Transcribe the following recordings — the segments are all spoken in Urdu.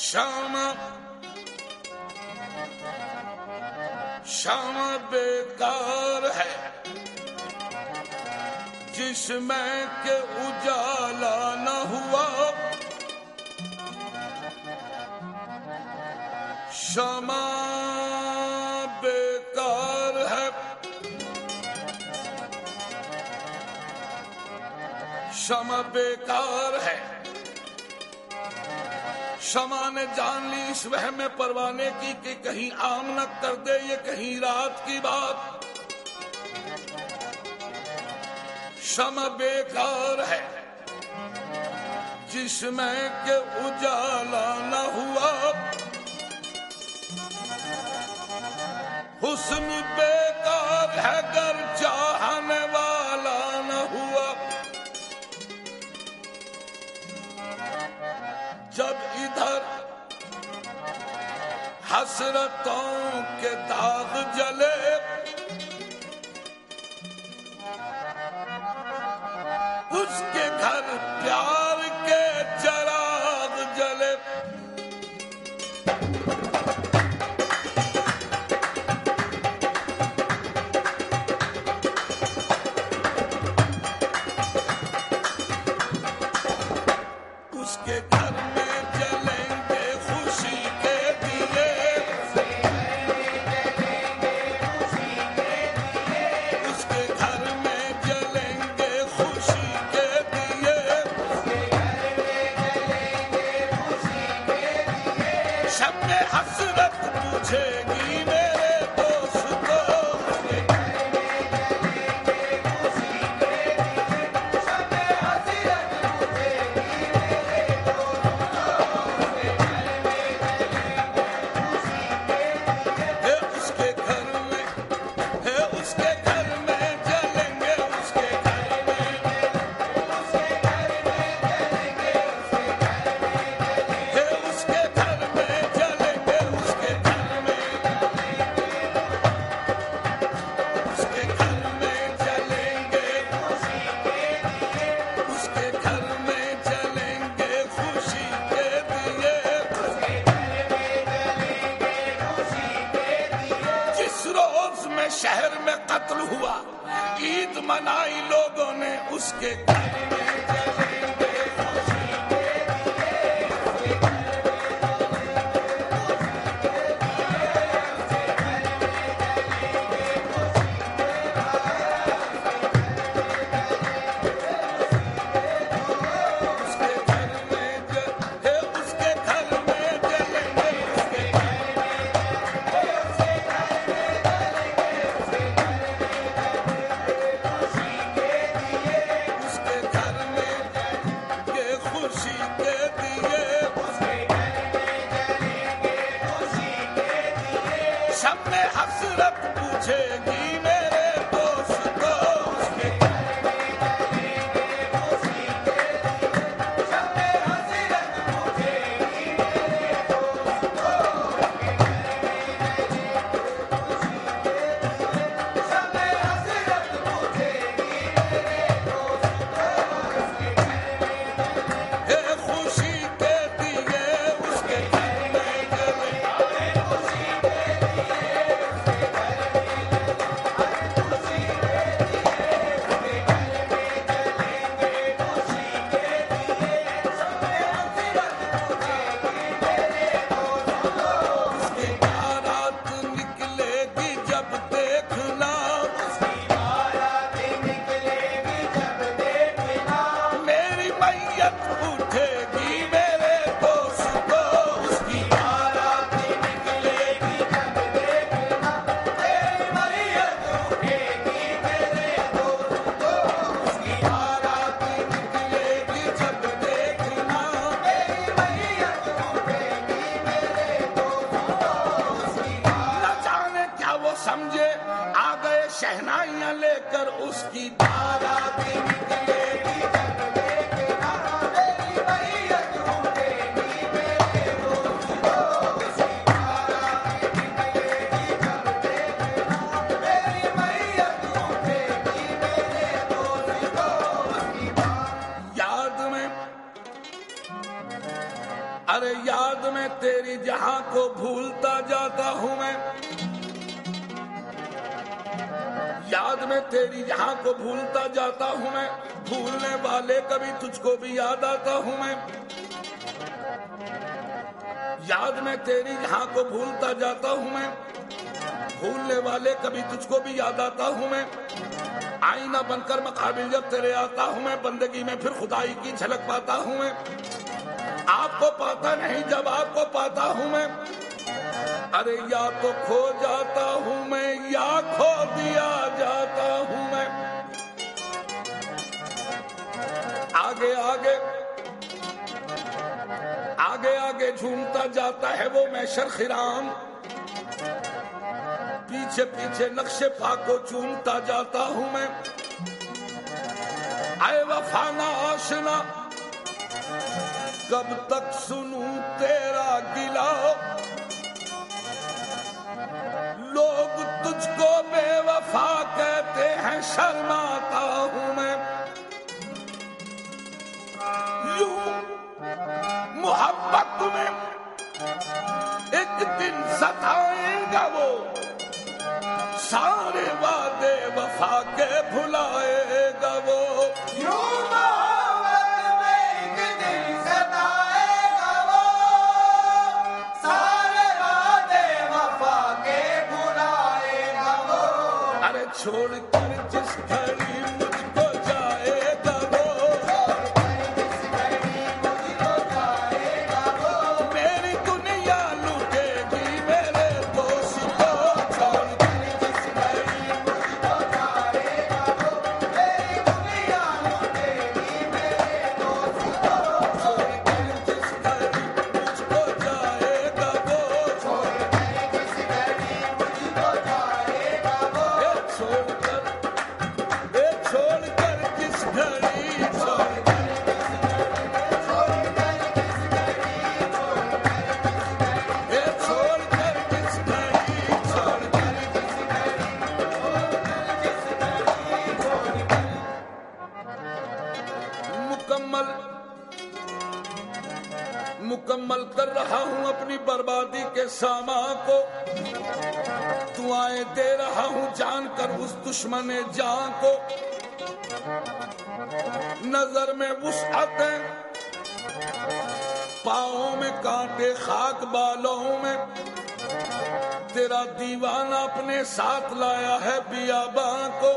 شمع بیکار ہے جس میں کہ اجالا نہ ہوا، شمع بیکار ہے، شمع بیکار ہے۔ شمع نے جان لی اس وہم پروانے کی کہ کہیں عام نہ کر دے یہ کہیں رات کی بات۔ شمع بیکار ہے جس میں کہ اجالا نہ ہوا، حسن بیکار ہے گر چاہنے والا نہ ہوا۔ جب ادھر حسرتوں کے داغ جلے، اس کے گھر پیار کے چراغ جلے۔ اس کے گھر میں جلیں گے خوشی کے دیے، اس کے گھر میں جلیں گے خوشی کے دیے، شب میں حسرت پوچھے گی میرے دوستو، شہر میں قتل ہوا، عید منائی لوگوں نے اس کے گھر میں جلیں گے خوشی کے شہنائیاں لے کر اس کی بارات نکلے گی، جب دیکھنا میری میت ڈھونڈے گی میرے دوستو، اس کی بارات نکلے گی، جب دیکھنا میری میت ڈھونڈے گی میرے دوستو، اس کی بارات۔ یاد میں ارے یاد میں تیری جہاں کو بھولتا جاتا ہوں میں، یاد میں تیری جہاں کو بھولتا جاتا ہوں میں، بھولنے والے کبھی تجھ کو بھی یاد آتا ہوں میں، یاد میں تیری جہاں کو بھولتا جاتا ہوں میں، بھولنے والے کبھی تجھ کو بھی یاد آتا ہوں میں، آئینہ بن کر مقابل جب تیرے آتا ہوں میں، بندگی میں پھر خدائی کی جھلک پاتا ہوں میں، آپ کو پاتا نہیں جب آپ کو پاتا ہوں میں، ارے یا تو کھو جاتا ہوں میں یا کھو دیا جاتا ہوں میں، آگے آگے آگے آگے جھومتا جاتا ہے وہ محشر خرام، پیچھے پیچھے نقش پا کو چومتا جاتا ہوں میں، اے وفا نہ آشنا کب تک سنوں تیرا گلا، لوگ تجھ کو بے وفا کہتے ہیں شرماتا ہوں میں، یوں محبت میں ایک دن ستائے گا وہ، سارے وعدے وفا کے بھلائے گا وہ، یوں محبت میں ایک دن ستائے گا وہ، سارے وعدے وفا کے بھلائے گا وہ، ارے چھوڑ کر جس گھڑی مجھ کو جائے گا وہ، جس گھڑی مجھ کو جائے گا وہ، میری دنیا لوٹے گی میرے دوست کو، چھوڑ جس گھڑی مجھ کو جائے گا وہ، میری دنیا لوٹے گی میرے دوست کو، جس گھڑی مجھ کو جائے گا وہ، جس گھڑی مجھ کو جائے گا وہ، چھوڑ کر جس گھڑی مکمل کر رہا ہوں اپنی بربادی کے سامان کو، دعائیں دے رہا ہوں جان کر اس دشمن جان کو، نظر میں وسعتیں پاؤں میں کانٹے خاک بالوں میں، تیرا دیوانہ اپنے ساتھ لایا ہے بیاباں کو،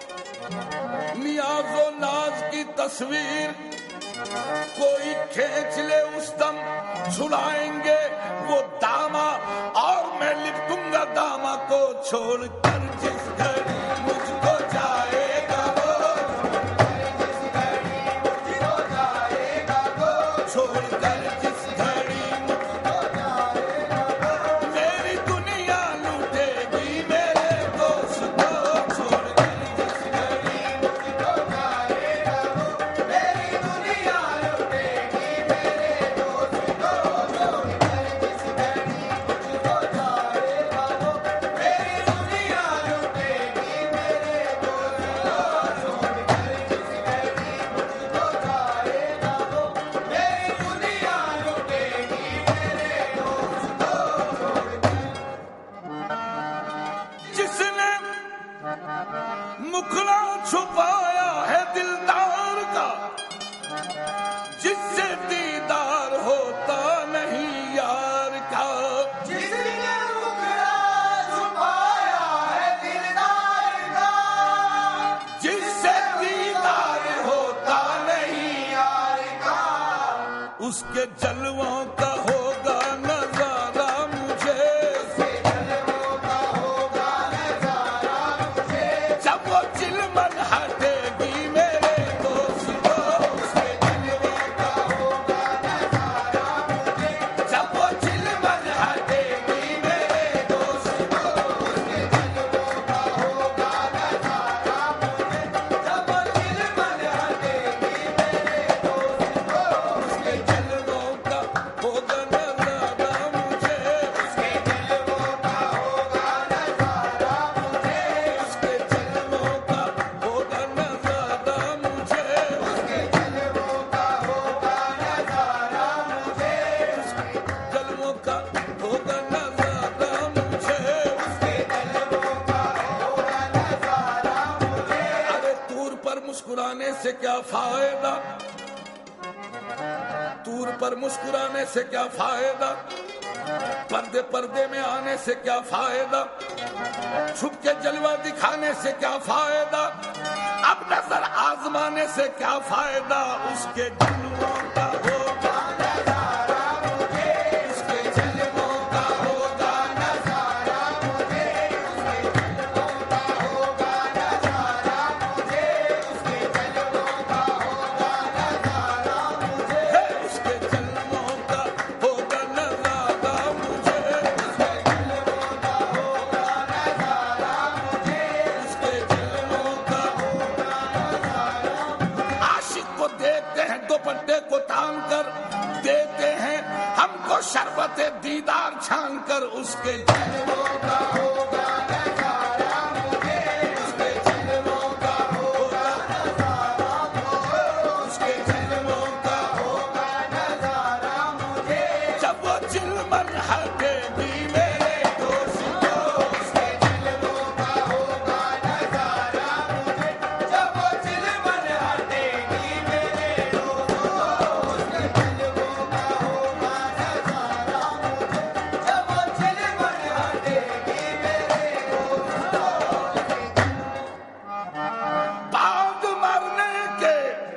نیاز و ناز کی تصویر کوئی کھینچ لے اس دم، جھلائیں گے وہ داما اور میں لپٹوں گا داما کو، چھوڑ کر جس گھڑی مجھ کو جائے گا وہ، جس گھڑی مجھ کو جائے گا وہ، چھوڑ کر جس گھڑی مجھ کو جائے گا وہ، میری دنیا لوٹے گی میرے دوست کو، چھوڑ کر جس گھڑی مجھ کو جائے گا وہ، میری دنیا لوٹے گی میرے دوست کو، جس گھڑی مجھ کو جائے گا وہ، میری دنیا لوٹے گی میرے دوست کو، جس گھڑی مجھ کو جائے گا وہ، میری دنیا لوٹے گی میرے دوست کو، جس نے مکھڑا چھپایا ہے دلدار کا، جس سے دیدار ہوتا نہیں یار کا، جس نے مکھڑا چھپایا ہے دلدار کا، جس سے دیدار ہوتا نہیں یار کا، اس کے جلووں کا ہوگا نظارہ مجھے، جلووں کا ہوگا نظارہ مجھے، جب وہ چلمن ہٹے گی میرے دوست کو، اس کے جلووں کا ہوگا نظارہ مجھے، جب وہ چلمن ہٹے گی میرے دوست کو، اس کے جلووں کا ہوگا نظارہ مجھے، جب وہ دل من ہٹے گی میرے دوست کو، اس کے جلووں کا ہوگا نظارہ سے کیا فائدہ، دور پر مسکرانے سے کیا فائدہ، پردے پردے میں آنے سے کیا فائدہ، چھپ کے جلوہ دکھانے سے کیا فائدہ، اب نظر آزمانے سے کیا فائدہ، اس کے جلووں کا ہوگا نظارہ مجھے، اس کے جلووں کا ہوگا نظارہ مجھے، اس کے جلووں کا ہوگا نظارہ مجھے، اس کے جلووں کا ہوگا نظارہ مجھے، اس کے جلووں کا ہوگا نظارہ مجھے، اس کے جلووں کا ہوگا نظارہ مجھے، اس کے جلووں کا ہوگا نظارہ مجھے۔ عاشق کو دیکھتے ہیں دوپٹے کو تان کر، دیتے ہیں ہم کو شربت دیدار چھان کر، اس کے جلووں کا ہوگا نظارہ مجھے، اس کے جلووں کا ہوگا نظارہ مجھے، اس کے جلووں کا ہوگا نظارہ مجھے، جب وہ چلمن ہٹے گی میرے دوستوں، اس کے جلووں کا ہوگا نظارہ مجھے، جب وہ چلمن ہٹے گی میرے دوستوں، اس کے جلووں کا ہوگا نظارہ مجھے، جب وہ چلمن ہٹے گی میرے دوستوں۔ بعد مرنے کے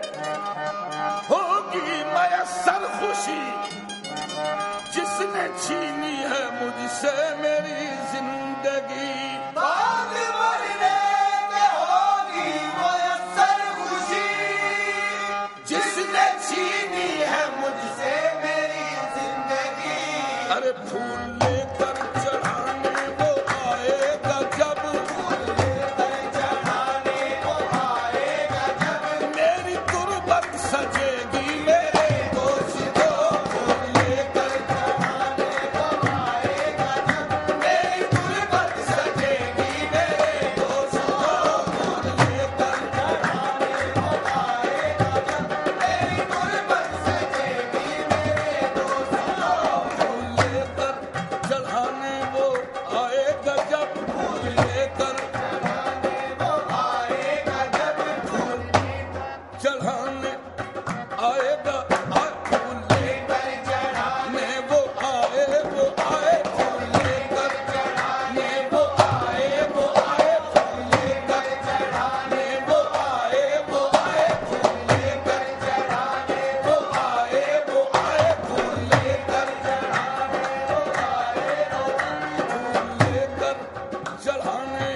ہوگی میسر خوشی، جس نے چھینی ہے مجھ سے میری زندگی، بعد مرنے کے ہوگی میسر خوشی، جس نے چھینی ہے مجھ سے میری زندگی، ارے پھول لے کر چڑھانے وہ آئے گا جب، پھول لے کر چڑھانے وہ آئے گا جب، میری تربت سجے گی میرے دوستوں، پھول لے کر چڑھانے وہ آئے گا جب، میری تربت سجے گی میرے دوستوں، پھول لے کر چڑھانے وہ آئے گا جب، میری تربت سجے گی میرے دوستوں، پھول لے کر چڑھانے وہ آئے گا جب، پھول لے کر چڑھانے وہ آئے گا جب، پھول چڑھانے آئے گا، پھول لے کر چڑھانے وہ آئے پھول لے کر چڑھانے وہ آئے پھول لے کر چڑھانے وہ آئے پھول لے کر چڑھانے وہ آئے پھول لے کر چڑھانے وہ آئے پھول لے کر چڑھانے،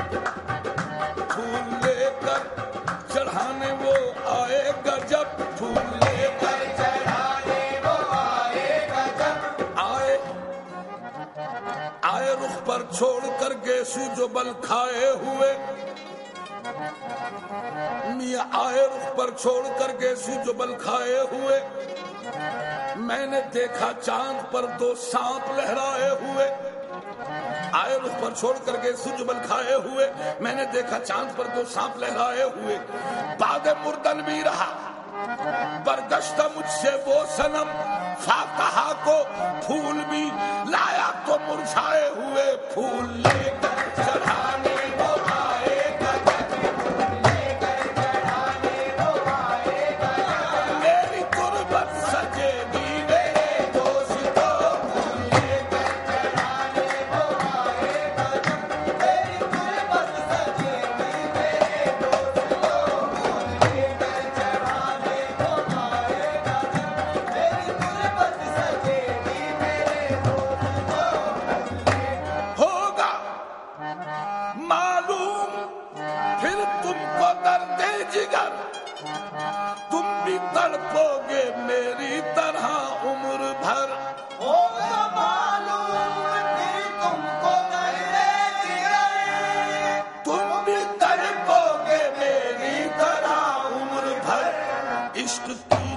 پھول لے کر چڑھانے وہ آئے گا جب، پھول لے کر چڑھانے وہ آئے گا جب، آئے رخ پر چھوڑ کر گیسو جو بل کھائے ہوئے، میاں آئے رخ پر چھوڑ کر گیسو جو بل کھائے ہوئے، میں نے دیکھا چاند پر دو سانپ لہرائے ہوئے، آئے رخ پر چھوڑ کر گیسو جو بل کھائے ہوئے، میں نے دیکھا چاند پر دو سانپ لہرائے ہوئے، بعد مردن بھی رہا برگشتہ مجھ سے وہ صنم، فاتحہ کو پھول بھی لایا تو مرجھائے ہوئے، پھول لے کر چڑھانے وہ آئے گا جب، پھول لے کر چڑھانے وہ آئے گا جب، میری تربت سجے گی میرے دوستوں، پھول لے کر چڑھانے وہ آئے گا جب، میری تربت سجے گی میرے دوستوں، پھول لے کر چڑھانے وہ آئے گا جب، میری تربت سجے گی میرے دوستوں، ہوگا معلوم پھر تم کو درد جگر، تم بھی تڑپو گے میری طرح عمر بھر، ہوگا معلوم پھر تم کو درد جگر، تم بھی تڑپو گے میری طرح عمر بھر، عشق کی